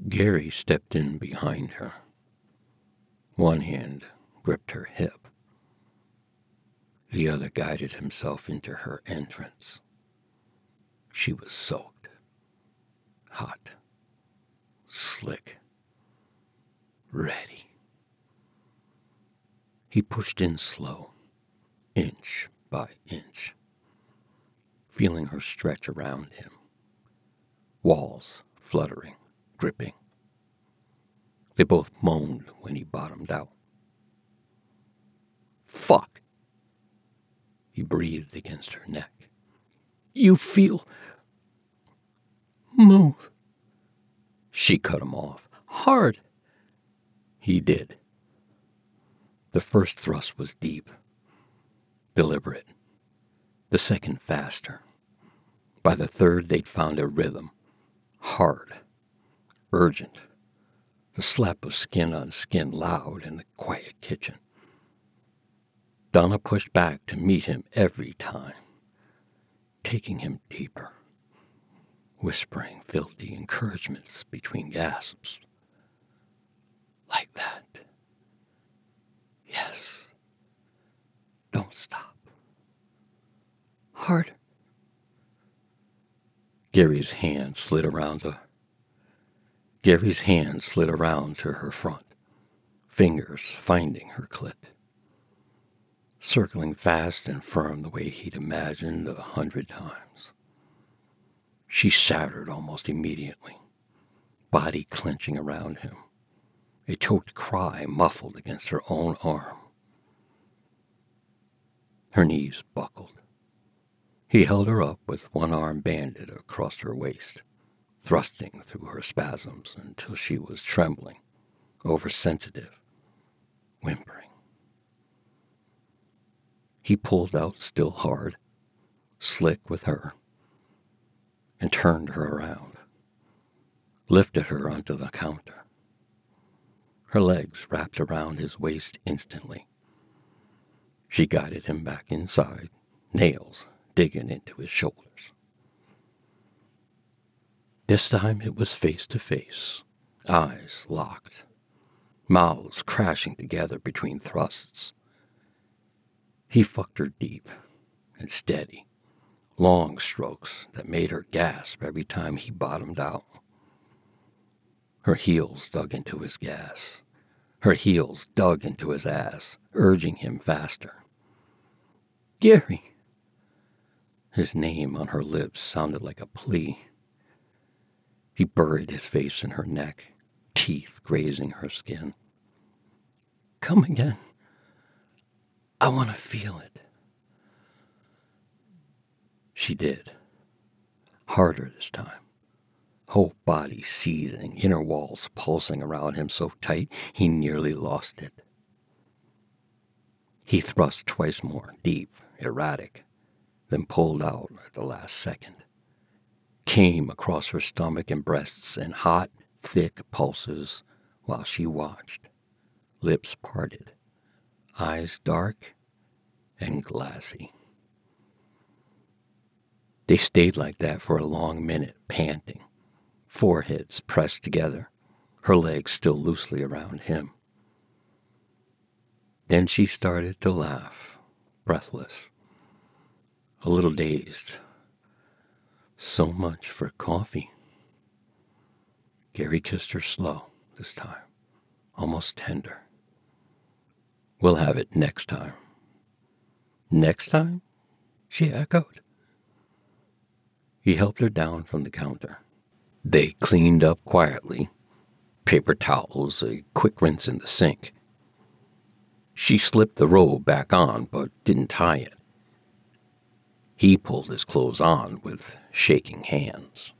Gary stepped in behind her. One hand gripped her hip. The other guided himself into her entrance. She was soaked, hot, slick, ready. He pushed in slow, inch by inch, feeling her stretch around him, walls fluttering, gripping. They both moaned when he bottomed out. "Fuck!" He breathed against her neck. "You feel..." "Move." She cut him off. "Hard." He did. The first thrust was deep, deliberate. The second faster. By the third, they'd found a rhythm. Hard, urgent. The slap of skin on skin loud in the quiet kitchen. Donna pushed back to meet him every time, taking him deeper, whispering filthy encouragements between gasps. "Like that. Yes. Don't stop. Harder." Gary's hand slid around to her front, fingers finding her clit, circling fast and firm the way he'd imagined 100 times. She shattered almost immediately, body clenching around him, a choked cry muffled against her own arm. Her knees buckled. He held her up with one arm banded across her waist, thrusting through her spasms until she was trembling, oversensitive, whimpering. He pulled out still hard, slick with her, and turned her around, lifted her onto the counter. Her legs wrapped around his waist instantly. She guided him back inside, nails digging into his shoulders. This time it was face to face, eyes locked, mouths crashing together between thrusts. He fucked her deep and steady, long strokes that made her gasp every time he bottomed out. Her heels dug into his gas. Her heels dug into his ass, urging him faster. "Gary!" His name on her lips sounded like a plea. He buried his face in her neck, teeth grazing her skin. "Come again. I want to feel it." She did. Harder this time. Whole body seizing, inner walls pulsing around him so tight he nearly lost it. He thrust twice more, deep, erratic, then pulled out at the last second. Came across her stomach and breasts in hot, thick pulses while she watched, lips parted, eyes dark and glassy. They stayed like that for a long minute, panting, foreheads pressed together, her legs still loosely around him. Then she started to laugh, breathless, a little dazed. "So much for coffee." Gary kissed her slow this time, almost tender. "We'll have it next time." "Next time?" she echoed. He helped her down from the counter. They cleaned up quietly, paper towels, a quick rinse in the sink. She slipped the robe back on, but didn't tie it. He pulled his clothes on with shaking hands.